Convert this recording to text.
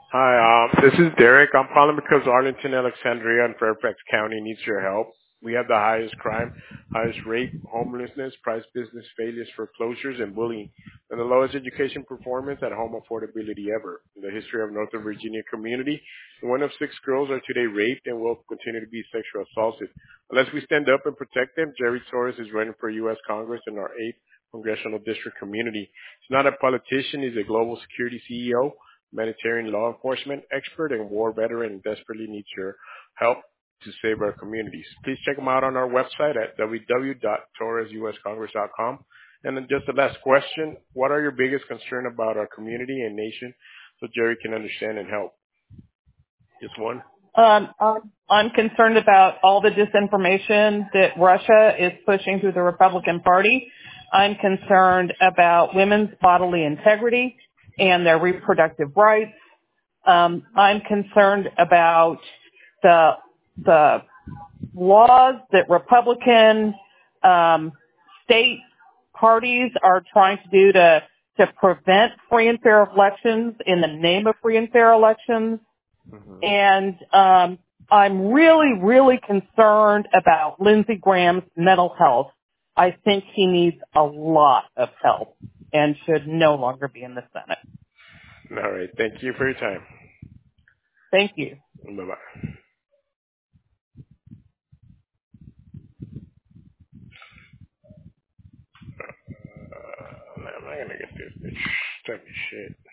Hi, this is Derek. I'm calling because Arlington, Alexandria, and Fairfax County needs your help. We have the highest crime, highest rape, homelessness, price business failures, foreclosures, and bullying, and the lowest education performance and home affordability ever in the history of Northern Virginia community. One of six girls are today raped and will continue to be sexually assaulted. Unless we stand up and protect them, Jerry Torres is running for U.S. Congress in our 8th congressional district community. He's not a politician. He's a global security CEO, humanitarian law enforcement expert, and war veteran, and desperately needs your help to save our communities. Please check him out on our website at www.torresuscongress.com. And then just the last question, what are your biggest concern about our community and nation so Jerry can understand and help? Just one. I'm concerned about all the disinformation that Russia is pushing through the Republican Party. I'm concerned about women's bodily integrity and their reproductive rights. I'm concerned about the laws that Republican state parties are trying to do to prevent free and fair elections in the name of free and fair elections. Mm-hmm. And I'm really, really concerned about Lindsey Graham's mental health. I think he needs a lot of help and should no longer be in the Senate. All right. Thank you for your time. Thank you. Bye-bye. I'm not going to get this bitch. Type of shit.